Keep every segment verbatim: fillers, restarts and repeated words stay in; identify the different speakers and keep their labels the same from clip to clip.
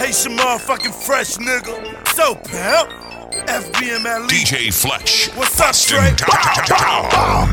Speaker 1: Haitian motherfucking fresh nigga. So, pimp. F B M L E.
Speaker 2: D J Fletch.
Speaker 1: What's up,
Speaker 2: Boston
Speaker 1: Straight?
Speaker 2: Town.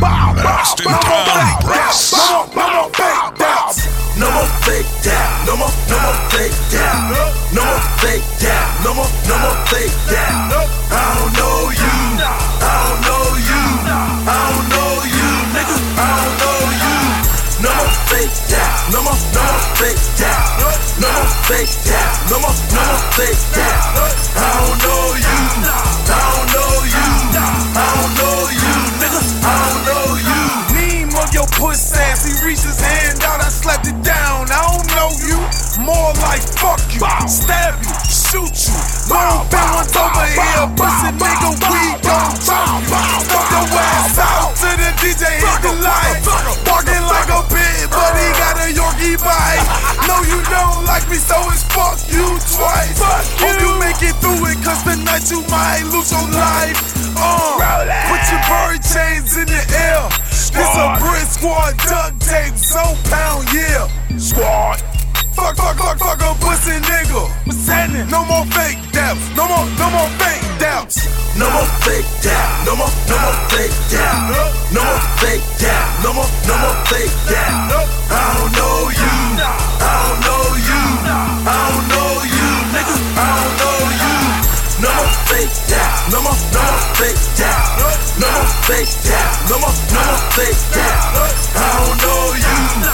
Speaker 2: Boston Town Press.
Speaker 1: No more, no more fake doubts. No more fake doubt. No more, no more fake doubt. No more fake doubt. No more, no more fake doubt. I don't know you. I don't know you. I don't know you, nigga. I don't know you. No more fake doubt. No more, no more fake doubt. No more fake doubt. No more, no more fake doubt. I don't know you. I don't know you. I don't know you, nigga. I don't know you. Neem of your puss ass. He reached his hand out. I slapped it down. I don't know you. More like fuck you. Stab you. Shoot you. Little bit one's over here. Pussy nigga, we gon' choke you. Fuck your ass out to the D J. Hit the light. Walking like a pit, but he got a Yorkie bite. No, you don't like me, so it's fuck you twice. Fuck you. Hope you make it through it, cause tonight you might lose your life. Uh, put your bird chains in the air. This a Brit Squad duct tape, so pound, yeah. Squad. Fuck, fuck, fuck, fuck a pussy nigga. What's happening? No more fake doubts. No more, no more fake doubts. No more fake doubt. No more, no more fake doubt. No more fake doubt. No more, no more fake doubt. I don't know you. I don't know you. I don't know you, nigga. I don't know you. No more fake doubt. No more, no more fake doubt. No more fake doubt. No more, no more fake doubt. I don't know you.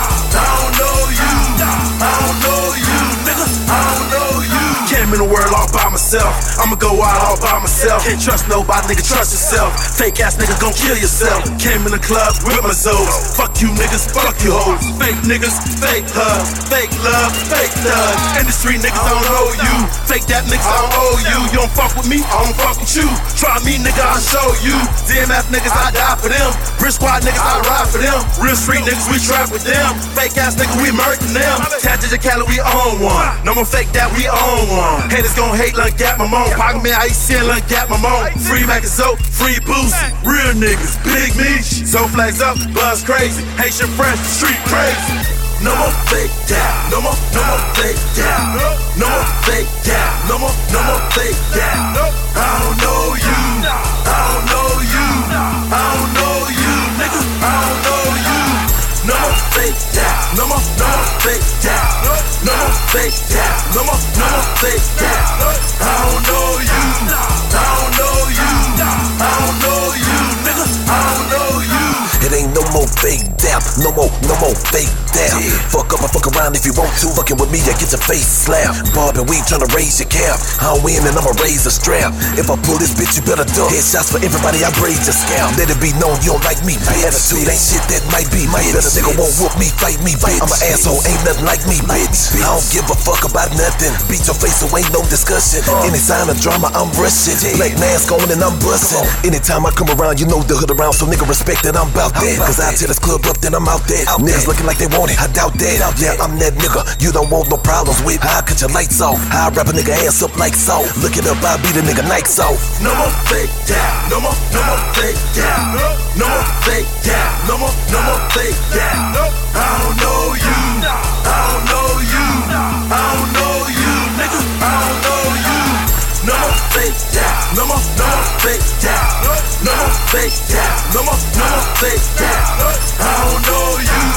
Speaker 1: I don't know you. I don't know you, nigga. I don't know you. Came in the world all by myself. I'ma go out all by myself. Can't trust nobody, nigga. Trust yourself. Fake ass niggas gon' kill yourself. Came in the club with my zoes. Fuck you niggas, fuck you hoes. Fake niggas, fake hugs, fake love, fake thugs. Industry niggas I don't know you. Fake that niggas I don't owe you. You don't fuck with me, I don't fuck with you. Try me, nigga, I'll show you. D M F niggas, I die for them. Brit Squad niggas, I ride for them. Real street niggas, we trap with them. Fake ass niggas, we murking them. Tatted your Cali, we own one. No more fake that, we own one. Haters gon' hate like Gap Mamone. Pocket man, I ain't seeing like Gap Mamone. Free Mac and Zoe, free Boost. Real niggas, big meech. So flags up, buzz crazy. Haitian fresh, street crazy. No more fake doubt. No more, no more fake doubt. No more fake doubt. No more, no more fake doubt. I don't know you. I don't know you. I don't know you, nigga. I don't know you. No more fake doubt. No more, no more fake doubt. No more fake doubt. No more, no more fake doubt. I don't know you. I don't know you. I don't know you, nigga. I don't know you.
Speaker 3: It ain't no more fake doubt, no more, no more fake doubt. Yeah. Fuck up and fuck around if you want to. Fucking with me, I get your face slapped. Bob and weed tryna raise your cap. I'll win and I'ma raise a strap. If I pull this bitch, you better duck. Headshots for everybody, I raise your scalp. Let it be known you don't like me, bitch. Attitude ain't shit that might be, bitch. Better nigga won't whoop me, fight me, bitch. I'm an asshole, ain't nothing like me, bitch. I don't give a fuck about nothing. Beat your face, so ain't no discussion. Any sign of drama, I'm rushing. Black mask on and I'm busting. Anytime I come around, you know the hood around, so nigga respect that I'm about that. Cause I tell this club up, then I'm out there. Niggas looking like they want it, I doubt that. Yeah, I'm that nigga you don't want no problems with. How I cut your lights off? How I wrap a nigga ass up like salt? Look it up, I beat a nigga nights off.
Speaker 1: No more fake doubt. No more, no more fake doubt. No more fake doubt. No more, no more fake doubt. I don't know you. I don't know you. I don't know you, nigga. I don't know you. No more fake doubt. No more, no more fake doubt. No more fake doubt. No more, no more fake doubt. I don't know you.